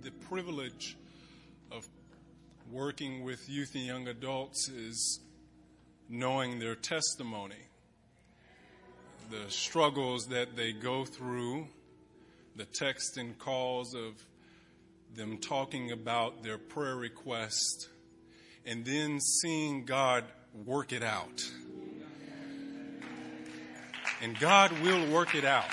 the privilege of working with youth and young adults is knowing their testimony, the struggles that they go through, the texts and calls of them talking about their prayer request, and then seeing God work it out. And God will work it out.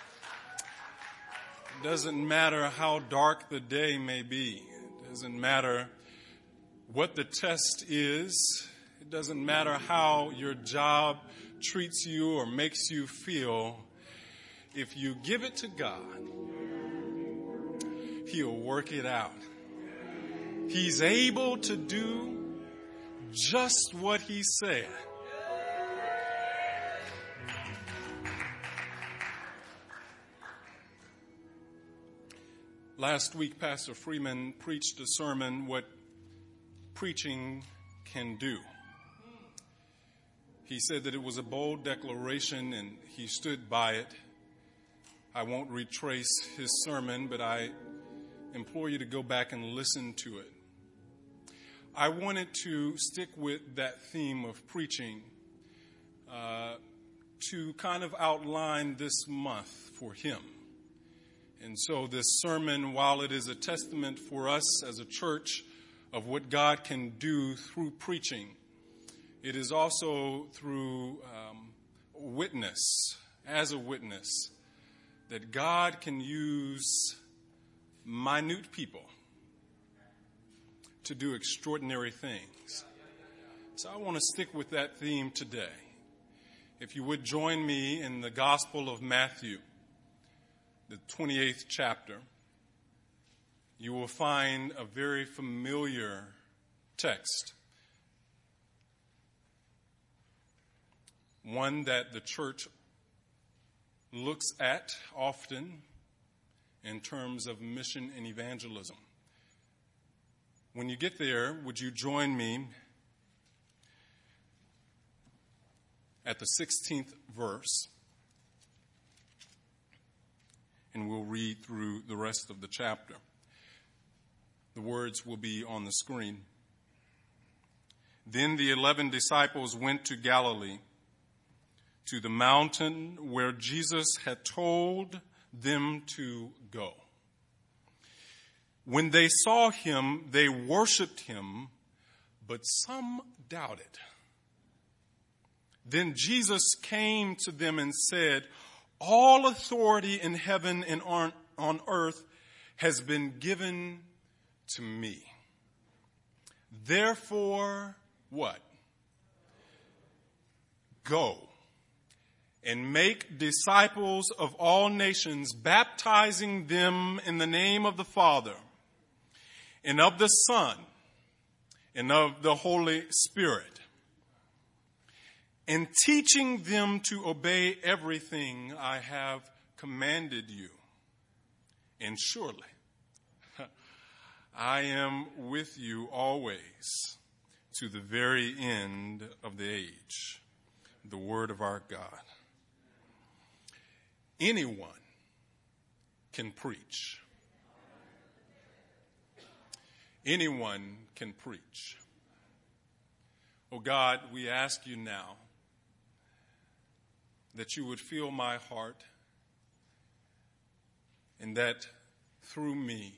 It doesn't matter how dark the day may be. It doesn't matter what the test is. It doesn't matter how your job treats you or makes you feel. If you give it to God, He'll work it out. He's able to do just what He said. Last week, Pastor Freeman preached a sermon, What Preaching Can Do. He said that it was a bold declaration and he stood by it. I won't retrace his sermon, but I implore you to go back and listen to it. I wanted to stick with that theme of preaching to kind of outline this month for him. And so this sermon, while it is a testament for us as a church of what God can do through preaching, it is also through witness, as a witness, that God can use minute people to do extraordinary things. So I want to stick with that theme today. If you would join me in the Gospel of Matthew, the 28th chapter, you will find a very familiar text. One that the church looks at often in terms of mission and evangelism. When you get there, would you join me at the 16th verse? And we'll read through the rest of the chapter. The words will be on the screen. Then the 11 disciples went to Galilee, to the mountain where Jesus had told them to go. When they saw him, they worshiped him, but some doubted. Then Jesus came to them and said, all authority in heaven and on earth has been given to me. Therefore, what? Go and make disciples of all nations, baptizing them in the name of the Father and of the Son and of the Holy Spirit, and teaching them to obey everything I have commanded you. And surely I am with you always to the very end of the age. The word of our God. Anyone can preach. Anyone can preach. Oh God, we ask you now that you would fill my heart and that through me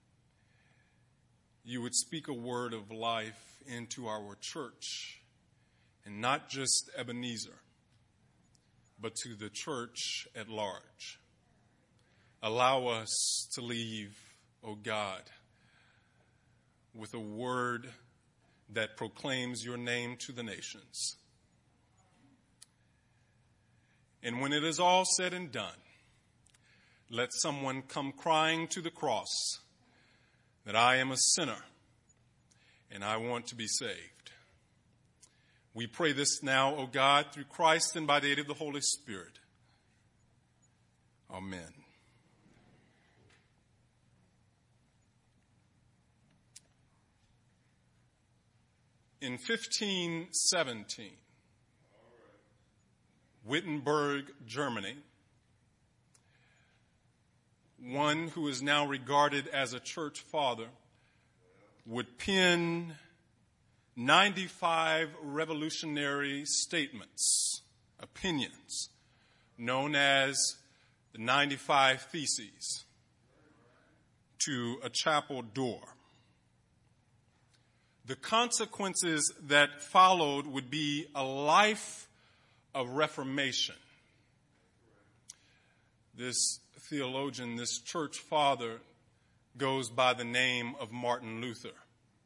you would speak a word of life into our church, and not just Ebenezer, but to the church at large. Allow us to leave, O God, with a word that proclaims your name to the nations. And when it is all said and done, let someone come crying to the cross that I am a sinner and I want to be saved. We pray this now, O God, through Christ and by the aid of the Holy Spirit. Amen. In 1517, Wittenberg, Germany, one who is now regarded as a church father, would pen 95 revolutionary statements, opinions, known as the 95 Theses, to a chapel door. The consequences that followed would be a life of reformation. This theologian, this church father, goes by the name of Martin Luther.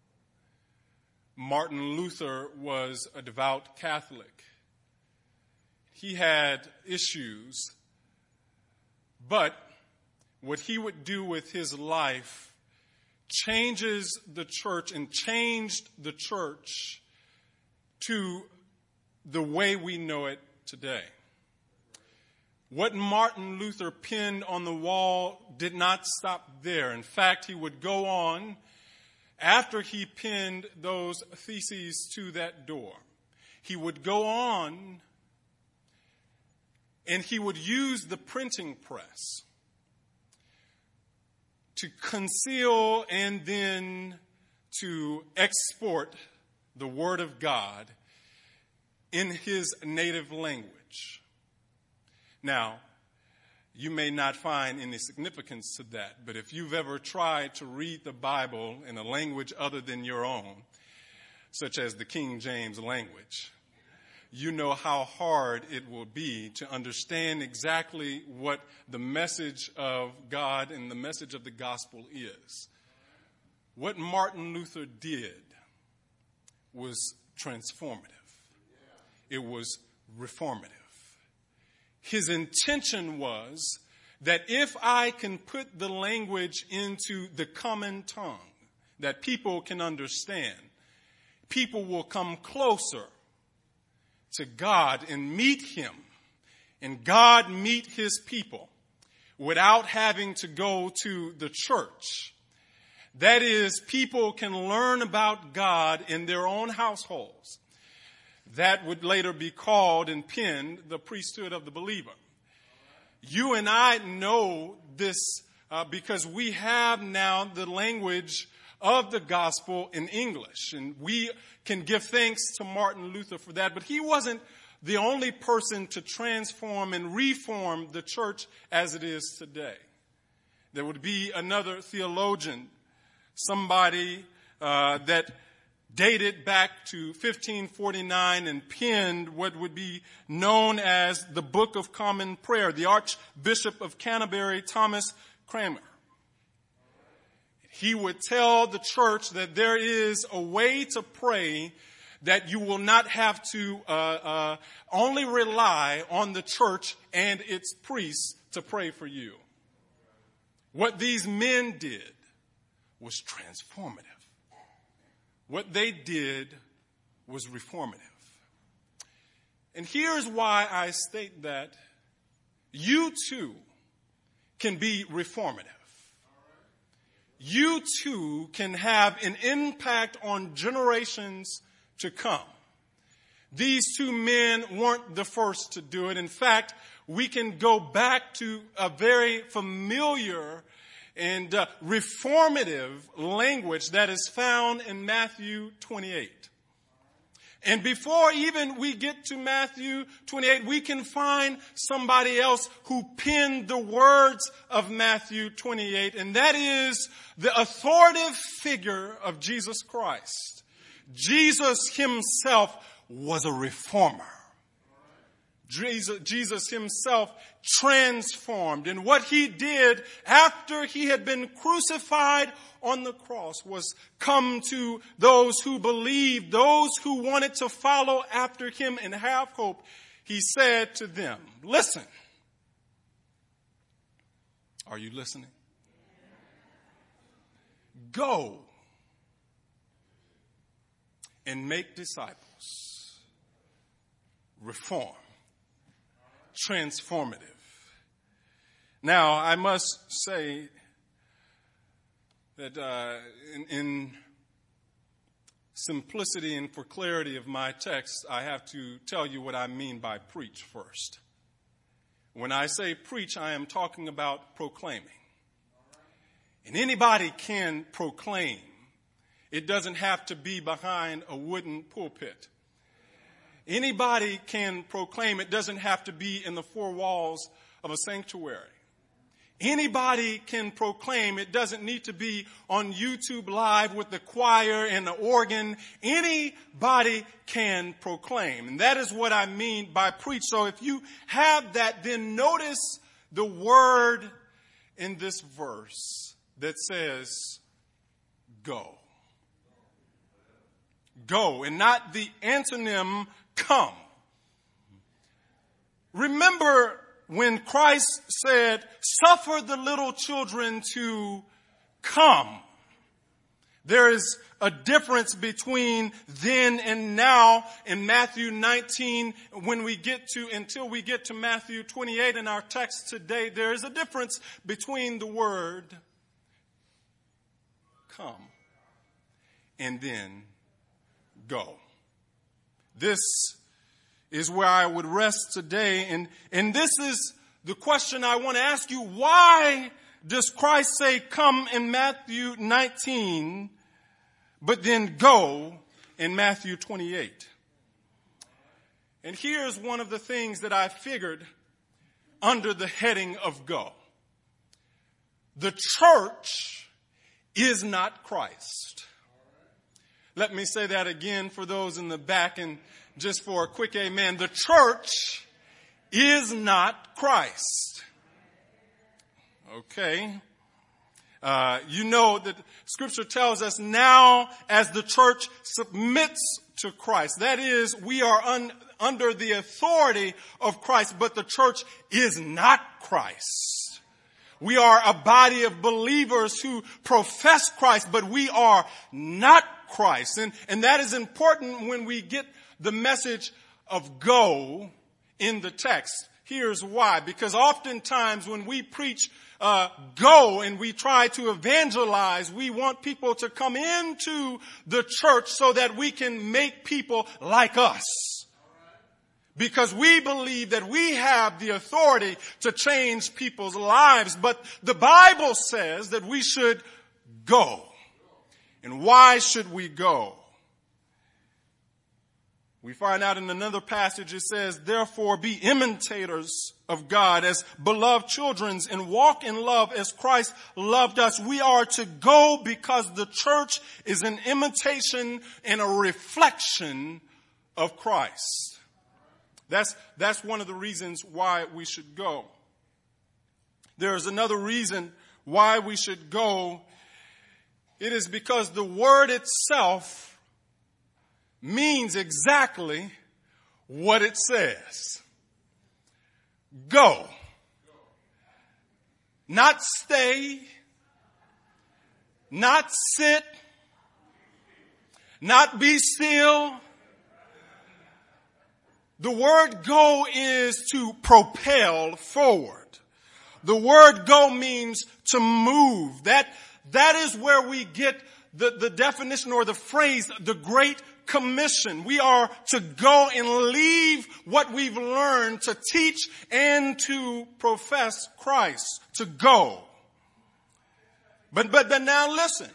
Martin Luther was a devout Catholic. He had issues, but what he would do with his life changes the church and changed the church to the way we know it today. What Martin Luther penned on the wall did not stop there. In fact, he would go on after he penned those theses to that door. He would go on and he would use the printing press to conceal and then to export the Word of God in his native language. Now, you may not find any significance to that, but if you've ever tried to read the Bible in a language other than your own, such as the King James language, you know how hard it will be to understand exactly what the message of God and the message of the gospel is. What Martin Luther did was transformative. It was reformative. His intention was that if I can put the language into the common tongue that people can understand, people will come closer to God and meet him, and God meet his people without having to go to the church. That is, people can learn about God in their own households. That would later be called and penned the priesthood of the believer. You and I know this because we have now the language of the gospel in English, and we can give thanks to Martin Luther for that. But he wasn't the only person to transform and reform the church as it is today. There would be another theologian, somebody that dated back to 1549 and penned what would be known as the Book of Common Prayer, the Archbishop of Canterbury, Thomas Cranmer. He would tell the church that there is a way to pray that you will not have to only rely on the church and its priests to pray for you. What these men did was transformative. What they did was reformative. And here's why I state that you too can be reformative. You too can have an impact on generations to come. These two men weren't the first to do it. In fact, we can go back to a very familiar and reformative language that is found in Matthew 28. And before even we get to Matthew 28, we can find somebody else who penned the words of Matthew 28, and that is the authoritative figure of Jesus Christ. Jesus himself was a reformer. Jesus himself transformed. And what he did after he had been crucified on the cross was come to those who believed, those who wanted to follow after him and have hope. He said to them, listen. Are you listening? Go and make disciples. Reform. Transformative. Now, I must say that in simplicity and for clarity of my text, I have to tell you what I mean by preach first. When I say preach, I am talking about proclaiming. And anybody can proclaim. It doesn't have to be behind a wooden pulpit. Anybody can proclaim. It doesn't have to be in the four walls of a sanctuary. Anybody can proclaim. It doesn't need to be on YouTube Live with the choir and the organ. Anybody can proclaim. And that is what I mean by preach. So if you have that, then notice the word in this verse that says, go. Go, and not the antonym come. Remember when Christ said, suffer the little children to come. There is a difference between then and now in Matthew 19. Until we get to Matthew 28 in our text today, there is a difference between the word come and then go. This is where I would rest today. And this is the question I want to ask you. Why does Christ say come in Matthew 19, but then go in Matthew 28? And here's one of the things that I figured under the heading of go. The church is not Christ. Let me say that again for those in the back and just for a quick amen. The church is not Christ. Okay. You know that Scripture tells us now as the church submits to Christ. That is, we are under the authority of Christ, but the church is not Christ. We are a body of believers who profess Christ, but we are not Christ. And that is important when we get the message of go in the text. Here's why. Because oftentimes when we preach go and we try to evangelize, we want people to come into the church so that we can make people like us. Because we believe that we have the authority to change people's lives. But the Bible says that we should go. And why should we go? We find out in another passage it says, therefore be imitators of God as beloved children and walk in love as Christ loved us. We are to go because the church is an imitation and a reflection of Christ. That's one of the reasons why we should go. There is another reason why we should go. It is because the word itself means exactly what it says. Go. Not stay. Not sit. Not be still. The word go is to propel forward. The word go means to move. That is where we get the definition or the phrase, the Great Commission. We are to go and leave what we've learned to teach and to profess Christ. To go. But now listen.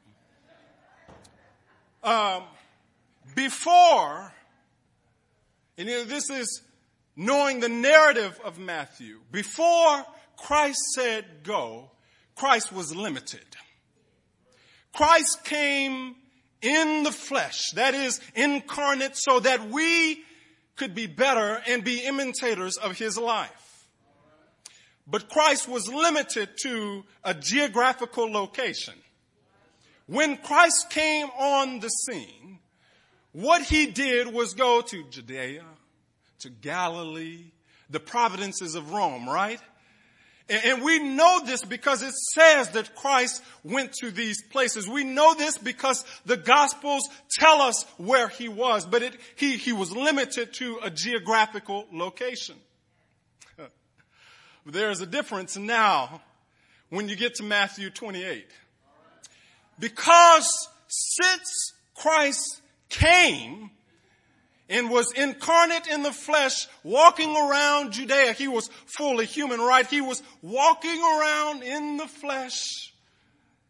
Before, and this is knowing the narrative of Matthew. Before Christ said go, Christ was limited. Christ came in the flesh, that is incarnate, so that we could be better and be imitators of his life. But Christ was limited to a geographical location. When Christ came on the scene, what he did was go to Judea, to Galilee, the provinces of Rome, right? And we know this because it says that Christ went to these places. We know this because the Gospels tell us where he was, but he was limited to a geographical location. There's a difference now when you get to Matthew 28. Because since Christ came and was incarnate in the flesh, walking around Judea. He was fully human, right? He was walking around in the flesh.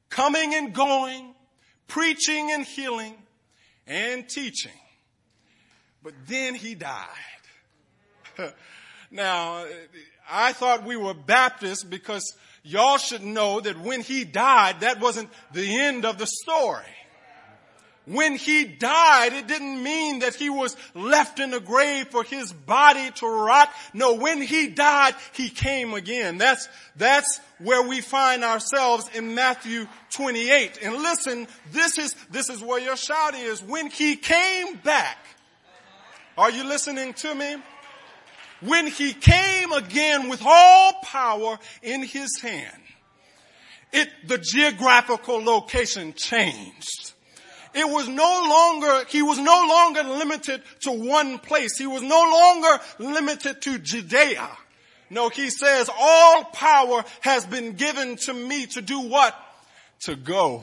coming and going, preaching and healing and teaching. But then he died. Now, I thought we were Baptists because y'all should know that when he died, that wasn't the end of the story. When he died, it didn't mean that he was left in the grave for his body to rot. No, when he died, he came again. That's where we find ourselves in Matthew 28. And listen, this is where your shout is. When he came back, are you listening to me? When he came again with all power in his hand, the geographical location changed. He was no longer limited to one place. He was no longer limited to Judea. No, he says, all power has been given to me to do what? To go.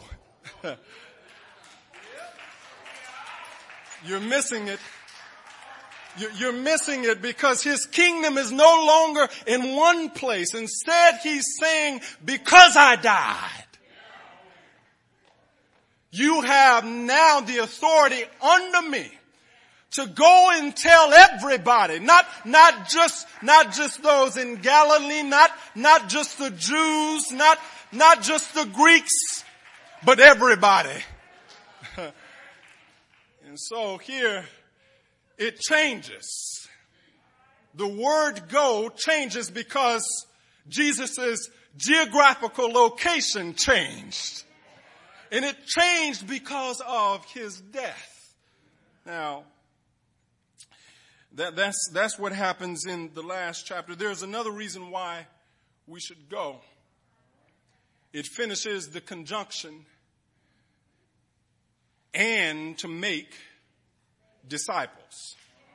You're missing it. You're missing it because his kingdom is no longer in one place. Instead, he's saying, because I died, you have now the authority under me to go and tell everybody, not just those in Galilee, not just the Jews, not just the Greeks, but everybody. And so here it changes. The word go changes because Jesus' geographical location changed. And it changed because of his death. Now, that's what happens in the last chapter. There's another reason why we should go. It finishes the conjunction, and to make disciples.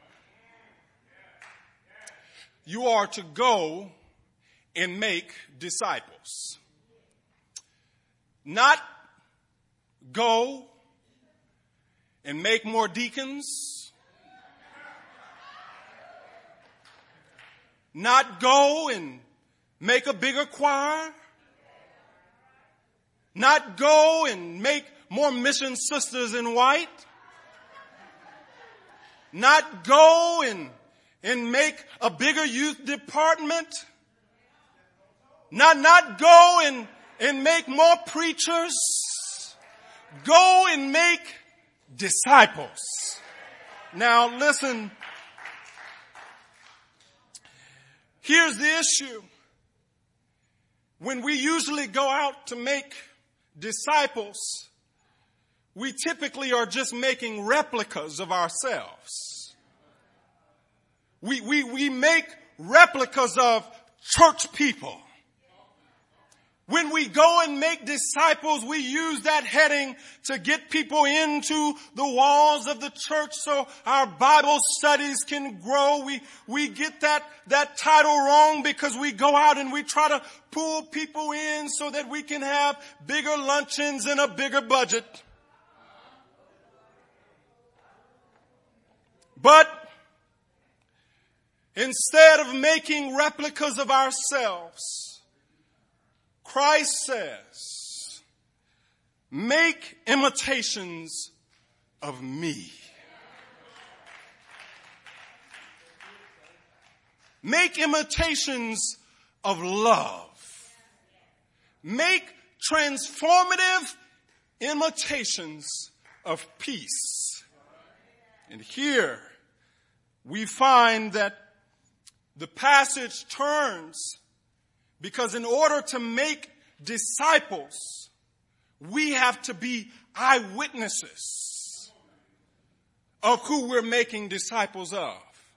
You are to go and make disciples. Not go and make more deacons. Not go and make a bigger choir. Not go and make more mission sisters in white. Not go and make a bigger youth department. Not go and make more preachers. Go and make disciples. Now listen. Here's the issue. When we usually go out to make disciples, we typically are just making replicas of ourselves. We make replicas of church people. When we go and make disciples, we use that heading to get people into the walls of the church so our Bible studies can grow. We get that title wrong because we go out and we try to pull people in so that we can have bigger luncheons and a bigger budget. But instead of making replicas of ourselves, Christ says, make imitations of me. Make imitations of love. Make transformative imitations of peace. And here we find that the passage turns because in order to make disciples, we have to be eyewitnesses of who we're making disciples of.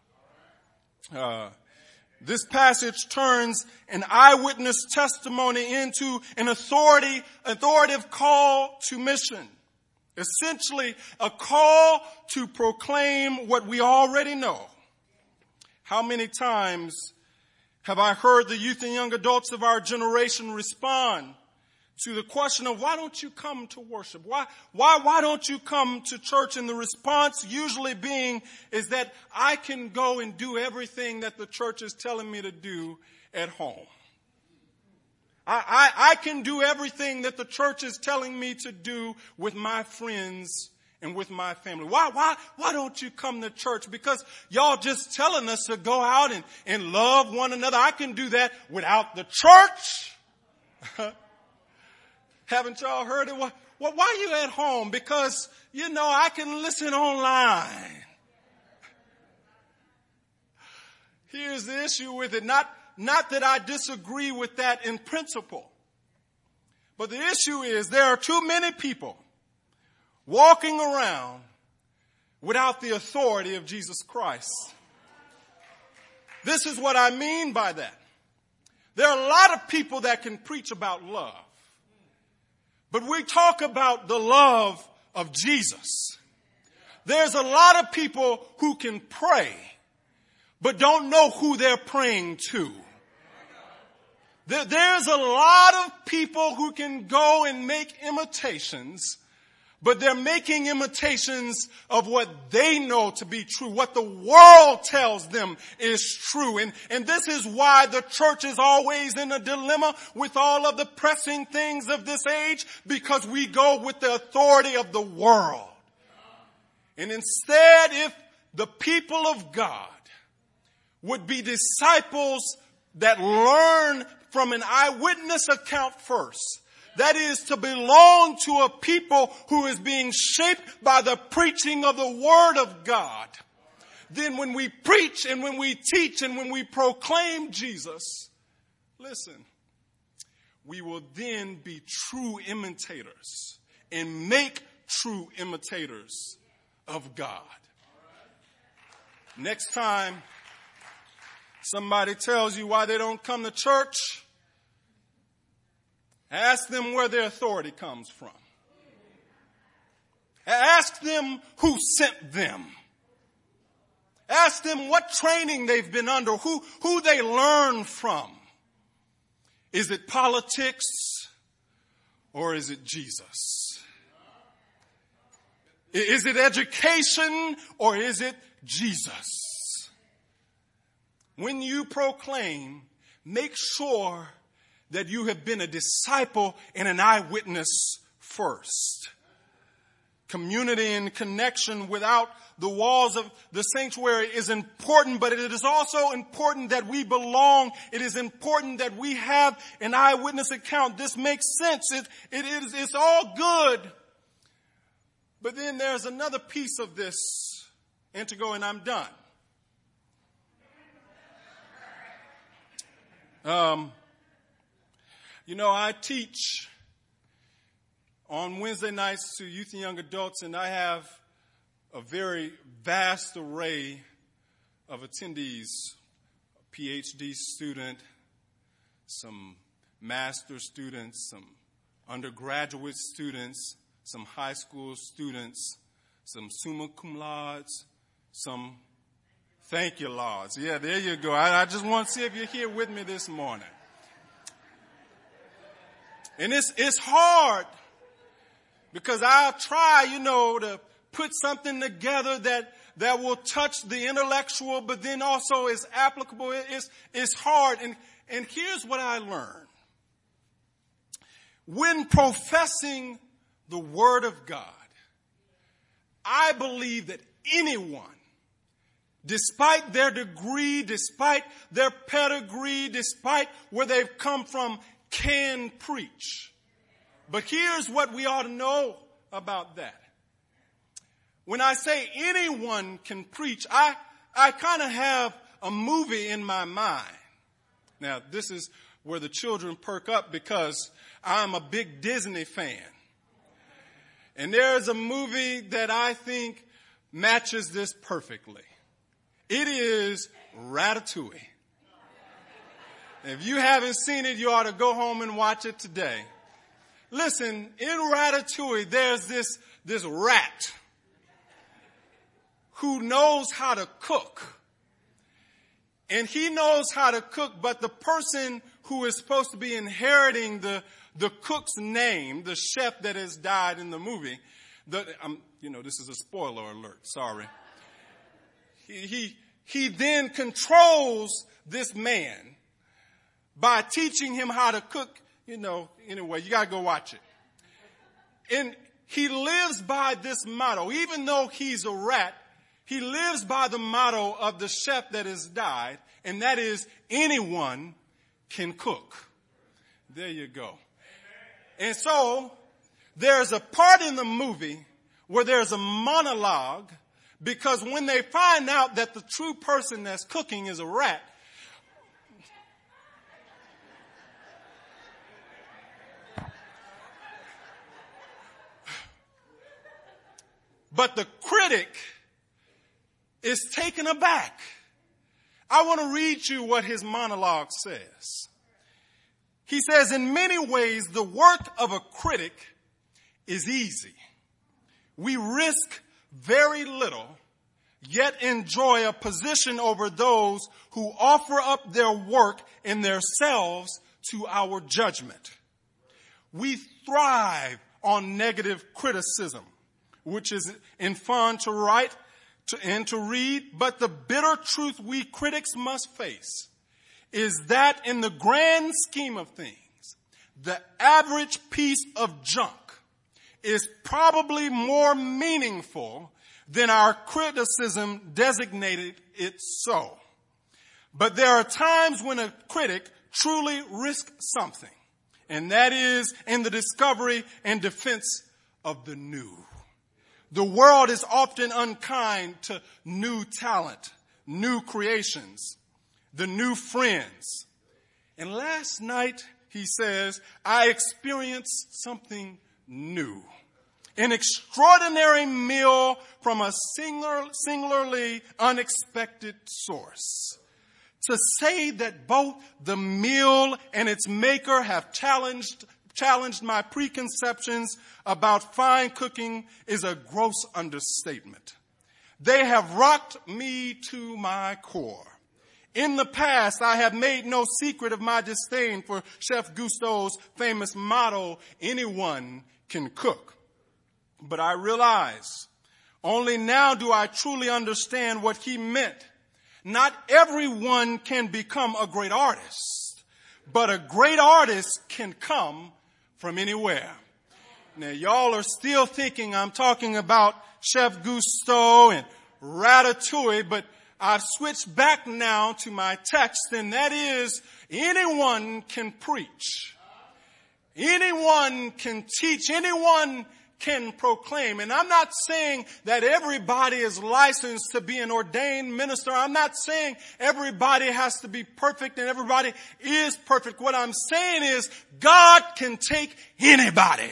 This passage turns an eyewitness testimony into an authoritative call to mission. Essentially, a call to proclaim what we already know. How many times have I heard the youth and young adults of our generation respond to the question of why don't you come to worship? Why don't you come to church? And the response usually being is that I can go and do everything that the church is telling me to do at home. I can do everything that the church is telling me to do with my friends and with my family. Why don't you come to church? Because y'all just telling us to go out and love one another. I can do that without the church. Haven't y'all heard it? Why are you at home? Because, I can listen online. Here's the issue with it. Not that I disagree with that in principle. But the issue is there are too many people walking around without the authority of Jesus Christ. This is what I mean by that. There are a lot of people that can preach about love. But we talk about the love of Jesus. There's a lot of people who can pray, but don't know who they're praying to. There's a lot of people who can go and make imitations, but they're making imitations of what they know to be true, what the world tells them is true. And this is why the church is always in a dilemma with all of the pressing things of this age, because we go with the authority of the world. And instead, if the people of God would be disciples that learn from an eyewitness account first, that is to belong to a people who is being shaped by the preaching of the Word of God, then when we preach and when we teach and when we proclaim Jesus, listen, we will then be true imitators and make true imitators of God. Next time somebody tells you why they don't come to church, ask them where their authority comes from. Ask them who sent them. Ask them what training they've been under, who they learned from. Is it politics or is it Jesus? Is it education or is it Jesus? When you proclaim, make sure that you have been a disciple and an eyewitness first. Community and connection without the walls of the sanctuary is important, but it is also important that we belong. It is important that we have an eyewitness account. This makes sense. It's all good. But then there's another piece of this, Antigo, and I'm done. I teach on Wednesday nights to youth and young adults, and I have a very vast array of attendees, a PhD student, some master's students, some undergraduate students, some high school students, some summa cum laudes, some thank you laudes. Yeah, there you go. I just want to see if you're here with me this morning. And it's hard because I'll try, to put something together that will touch the intellectual, but then also is applicable. It's hard. And here's what I learned. When professing the Word of God, I believe that anyone, despite their degree, despite their pedigree, despite where they've come from, can preach. But here's what we ought to know about that. When I say anyone can preach, I kind of have a movie in my mind. Now, this is where the children perk up because I'm a big Disney fan. And there's a movie that I think matches this perfectly. It is Ratatouille. If you haven't seen it, you ought to go home and watch it today. Listen, in Ratatouille, there's this rat who knows how to cook. And he knows how to cook, but the person who is supposed to be inheriting the cook's name, the chef that has died in the movie, this is a spoiler alert, sorry. He then controls this man by teaching him how to cook Anyway, you got to go watch it. And he lives by this motto. Even though he's a rat, he lives by the motto of the chef that has died, and that is anyone can cook. There you go. And so there's a part in the movie where there's a monologue, because when they find out that the true person that's cooking is a rat, but the critic is taken aback. I want to read you what his monologue says. He says, in many ways, the work of a critic is easy. We risk very little, yet enjoy a position over those who offer up their work and themselves to our judgment. We thrive on negative criticism, which is in fun to write and to read, but the bitter truth we critics must face is that in the grand scheme of things, the average piece of junk is probably more meaningful than our criticism designated it so. But there are times when a critic truly risks something, and that is in the discovery and defense of the new. The world is often unkind to new talent, new creations, the new friends. And last night, he says, I experienced something new. An extraordinary meal from a singularly unexpected source. To say that both the meal and its maker have challenged my preconceptions about fine cooking is a gross understatement. They have rocked me to my core. In the past, I have made no secret of my disdain for Chef Gusteau's famous motto, anyone can cook. But I realize only now do I truly understand what he meant. Not everyone can become a great artist, but a great artist can come from anywhere. Now, y'all are still thinking I'm talking about Chef Gusteau and Ratatouille, but I've switched back now to my text, and that is, anyone can preach. Anyone can teach. Anyone can proclaim. And I'm not saying that everybody is licensed to be an ordained minister. I'm not saying everybody has to be perfect and everybody is perfect. What I'm saying is God can take anybody.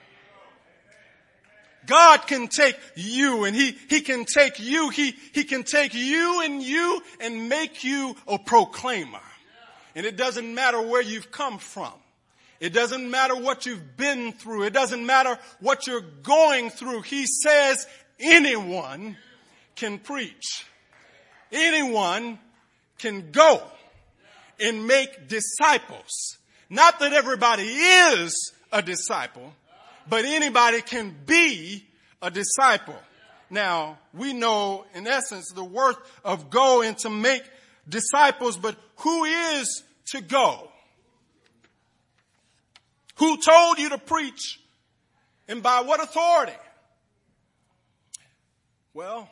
God can take you, and He can take you. He can take you and make you a proclaimer. And it doesn't matter where you've come from. It doesn't matter what you've been through. It doesn't matter what you're going through. He says anyone can preach. Anyone can go and make disciples. Not that everybody is a disciple, but anybody can be a disciple. Now, we know, in essence, the worth of go and to make disciples, but who is to go? Who told you to preach? And by what authority? Well,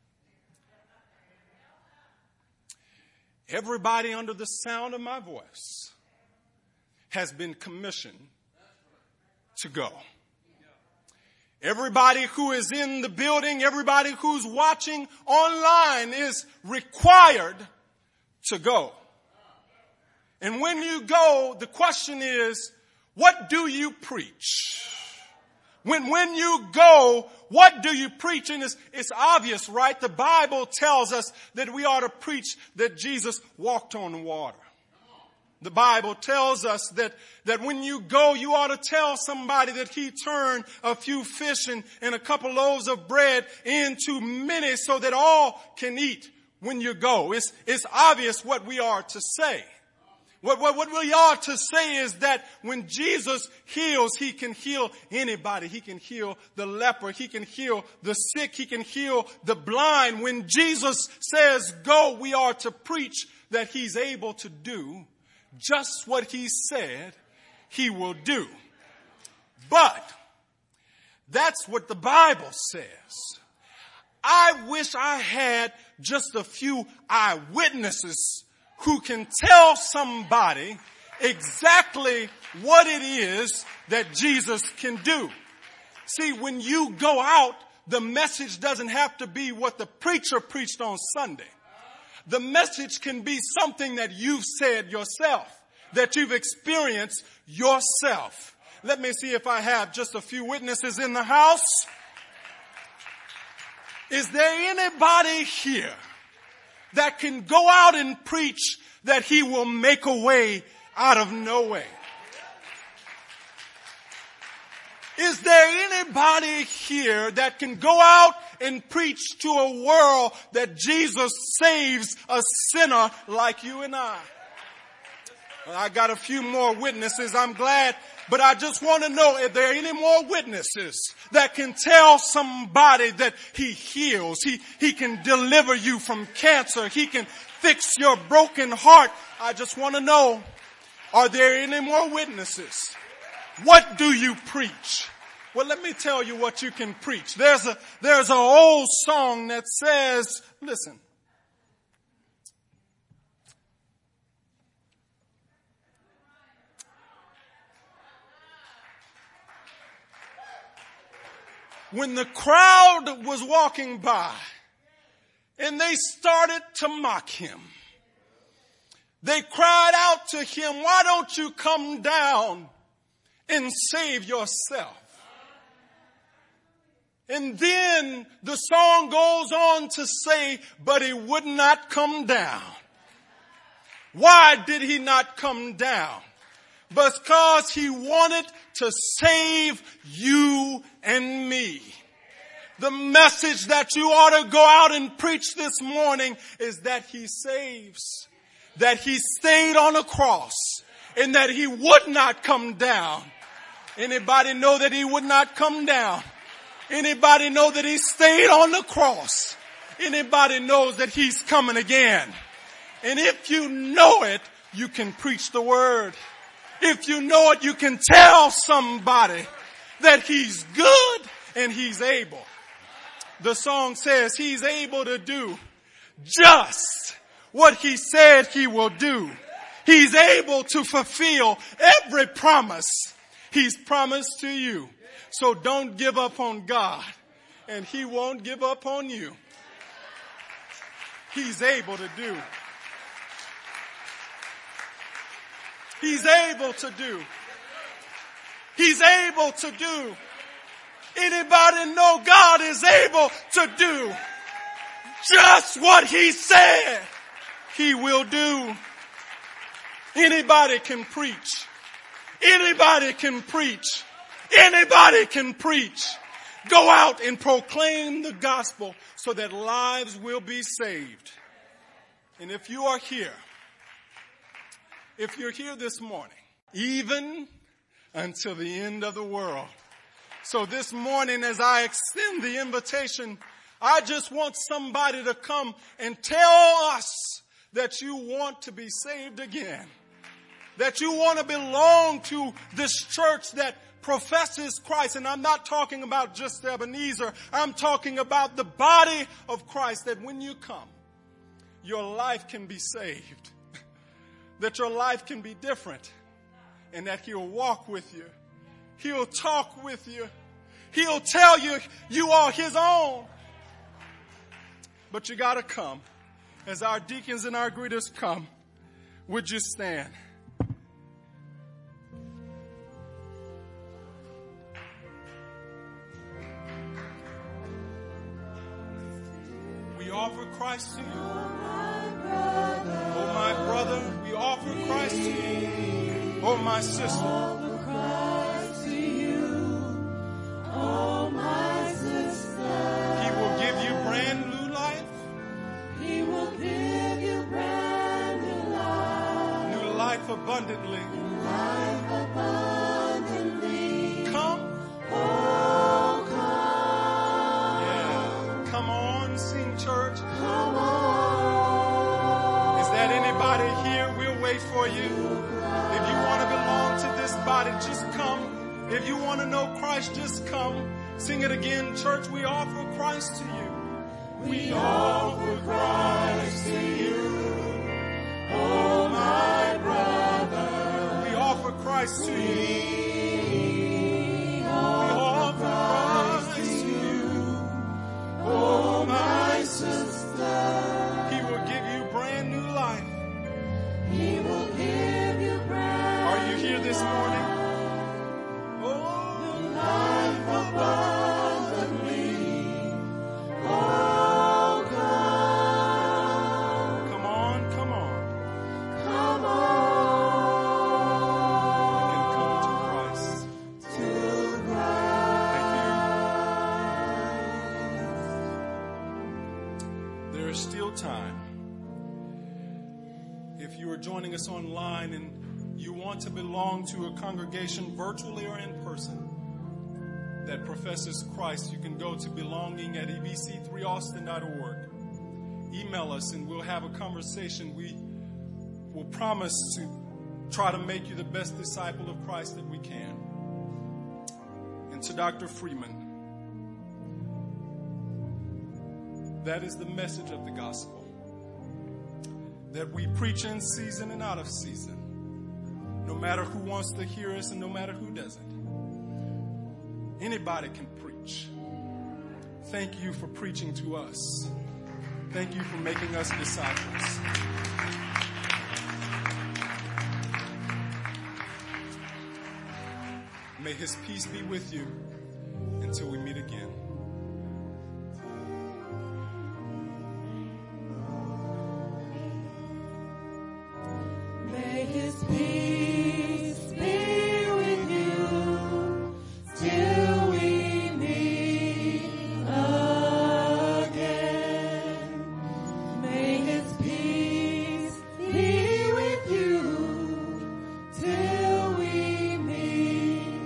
everybody under the sound of my voice has been commissioned to go. Everybody who is in the building, everybody who's watching online is required to go. And when you go, the question is, what do you preach? When you go, what do you preach? And it's obvious, right? The Bible tells us that we ought to preach that Jesus walked on water. The Bible tells us that when you go, you ought to tell somebody that He turned a few fish and a couple loaves of bread into many so that all can eat when you go. It's obvious what we are to say. What we ought to say is that when Jesus heals, He can heal anybody. He can heal the leper. He can heal the sick. He can heal the blind. When Jesus says go, we are to preach that He's able to do just what He said he will do. But that's what the Bible says. I wish I had just a few eyewitnesses who can tell somebody exactly what it is that Jesus can do. See, when you go out, the message doesn't have to be what the preacher preached on Sunday. The message can be something that you've said yourself, that you've experienced yourself. Let me see if I have just a few witnesses in the house. Is there anybody here that can go out and preach that he will make a way out of no way? Is there anybody here that can go out and preach to a world that Jesus saves a sinner like you and I? Well, I got a few more witnesses. I'm glad. But I just want to know if there are any more witnesses that can tell somebody that he heals. He can deliver you from cancer. He can fix your broken heart. I just want to know, are there any more witnesses? What do you preach? Well, let me tell you what you can preach. There's an old song that says, listen. When the crowd was walking by and they started to mock him, they cried out to him, why don't you come down and save yourself? And then the song goes on to say, but he would not come down. Why did he not come down? Because he wanted to save you and me. The message that you ought to go out and preach this morning is that he saves, that he stayed on a cross, and that he would not come down. Anybody know that he would not come down? Anybody know that he stayed on the cross? Anybody knows that he's coming again? And if you know it, you can preach the word. If you know it, you can tell somebody that he's good and he's able. The song says he's able to do just what he said he will do. He's able to fulfill every promise he's promised to you. So don't give up on God, and he won't give up on you. He's able to do. He's able to do. He's able to do. Anybody know God is able to do just what he said he will do? Anybody can preach. Anybody can preach. Anybody can preach. Go out and proclaim the gospel so that lives will be saved. And if you are here, if you're here this morning, even until the end of the world. So this morning, as I extend the invitation, I just want somebody to come and tell us that you want to be saved again. That you want to belong to this church that professes Christ. And I'm not talking about just Ebenezer. I'm talking about the body of Christ, that when you come, your life can be saved. That your life can be different. And that he'll walk with you. He'll talk with you. He'll tell you you are his own. But you got to come. As our deacons and our greeters come, would you stand? We offer Christ to you. Oh, my brother, we offer Christ to you. Oh, my sister. He will give you brand new life. He will give you brand new life. New life abundantly. New life abundantly. Come. Oh, come. Yeah. Come on, sing church. Come on. Is that anybody here? We'll wait for you. If you want to belong to this Anybody, just come. If you want to know Christ, just come. Sing it again, church. We offer Christ to you. We offer Christ to you, oh my brother. We offer Christ to you. We offer Christ to you, oh my sister. He will give you brand new life. He will give you brand. Are you here this morning? Oh, life abundantly. Oh God, Come on, come on. come You can come to on Christ. to Christ. Thank you. There is still time. If you are joining us online and you want to belong to a congregation virtually or in person that professes Christ, you can go to belonging@ebc3austin.org. Email us and we'll have a conversation. We will promise to try to make you the best disciple of Christ that we can. And to Dr. Freeman, that is the message of the gospel, that we preach in season and out of season, no matter who wants to hear us and no matter who doesn't. Anybody can preach. Thank you for preaching to us. Thank you for making us disciples. May his peace be with you until we meet again. May his peace be with you till we meet again. May his peace be with you till we meet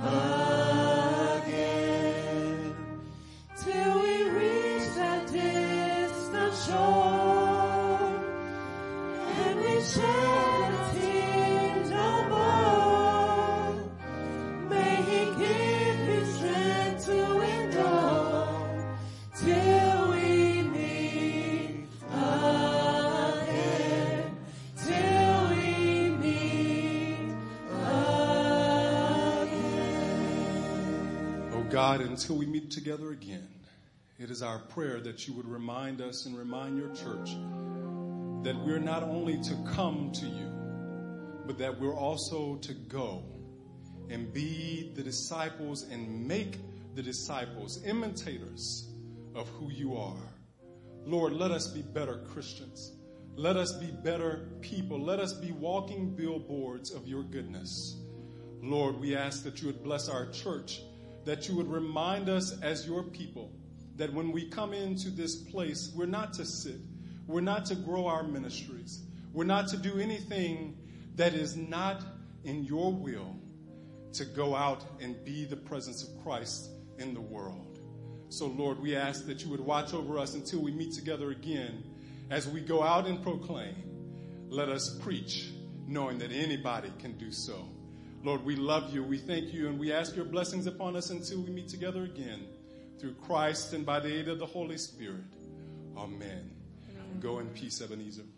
again. Till we reach that distant shore and we shed a tear no more. May he give you strength to endure till we meet again. Till we meet again. Oh God, until we meet together again, it is our prayer that you would remind us and remind your church that we're not only to come to you, but that we're also to go and be the disciples and make the disciples imitators of who you are. Lord, let us be better Christians. Let us be better people. Let us be walking billboards of your goodness. Lord, we ask that you would bless our church, that you would remind us as your people that when we come into this place, we're not to sit. We're not to grow our ministries. We're not to do anything that is not in your will to go out and be the presence of Christ in the world. So, Lord, we ask that you would watch over us until we meet together again. As we go out and proclaim, let us preach, knowing that anybody can do so. Lord, we love you, we thank you, and we ask your blessings upon us until we meet together again. Through Christ and by the aid of the Holy Spirit. Amen. Go in peace, Ebenezer.